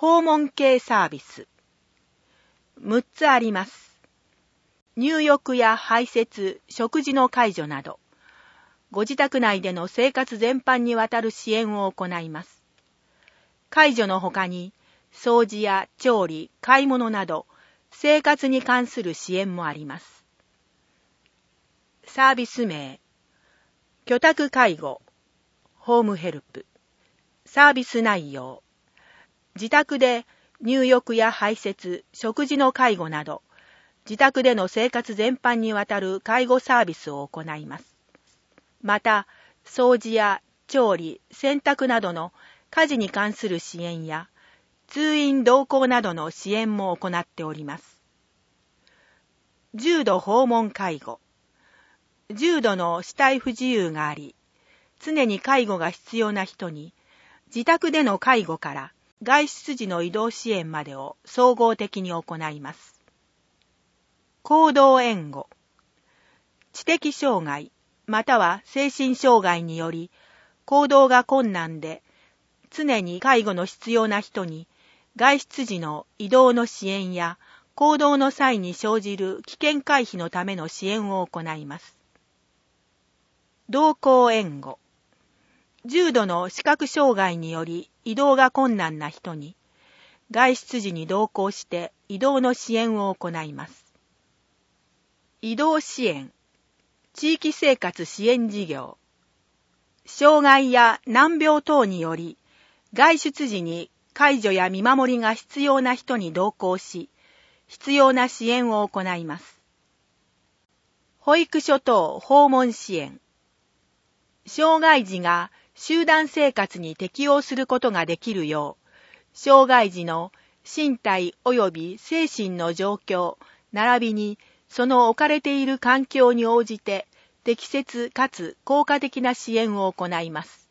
訪問系サービス。6つあります。入浴や排泄、食事の介助など、ご自宅内での生活全般にわたる支援を行います。介助のほかに、掃除や調理、買い物など、生活に関する支援もあります。サービス名、居宅介護、ホームヘルプ。サービス内容、自宅で入浴や排泄、食事の介護など、自宅での生活全般にわたる介護サービスを行います。また、掃除や調理、洗濯などの家事に関する支援や、通院同行などの支援も行っております。重度訪問介護。重度の肢体不自由があり、常に介護が必要な人に、自宅での介護から外出時の移動支援までを総合的に行います。行動援護。知的障害、または精神障害により、行動が困難で、常に介護の必要な人に、外出時の移動の支援や、行動の際に生じる危険回避のための支援を行います。同行援護。重度の視覚障害により移動が困難な人に、外出時に同行して移動の支援を行います。移動支援。地域生活支援事業。障害や難病等により、外出時に介助や見守りが必要な人に同行し、必要な支援を行います。保育所等訪問支援。障害児が集団生活に適応することができるよう、障害児の身体及び精神の状況、並びにその置かれている環境に応じて適切かつ効果的な支援を行います。